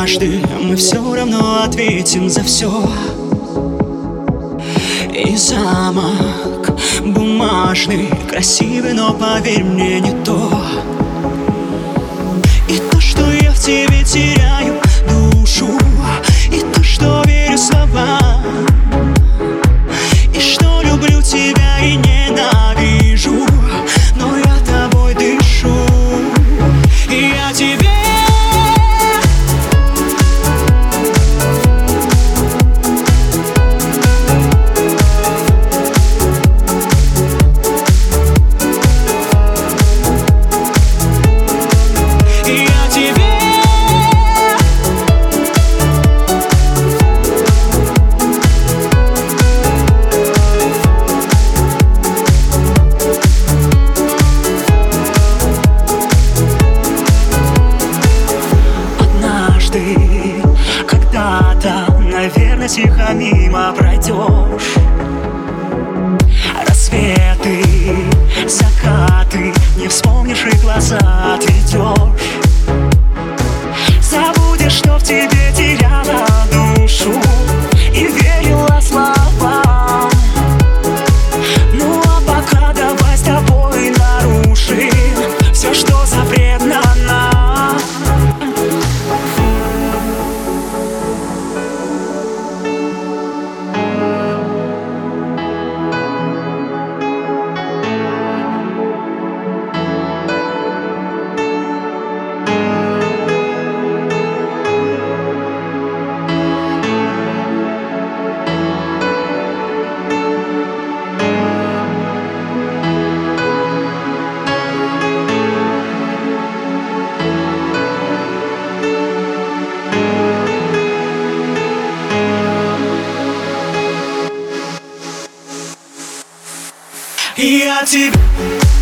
однажды мы все равно ответим за все. И замок бумажный, красивый, но поверь мне, не то. И то, что я в тебе теряю душу, и то, что верю словам, и что люблю тебя и ненавижу, но я тобой дышу. И я тебе когда-то, наверное, тихо мимо пройдешь. Рассветы, закаты, не вспомнишь и глаза отведешь. Забудешь, что в тебе теряла душу и верила словам. Ну а пока давай с тобой нарушим все, что запретно нам. Я тебе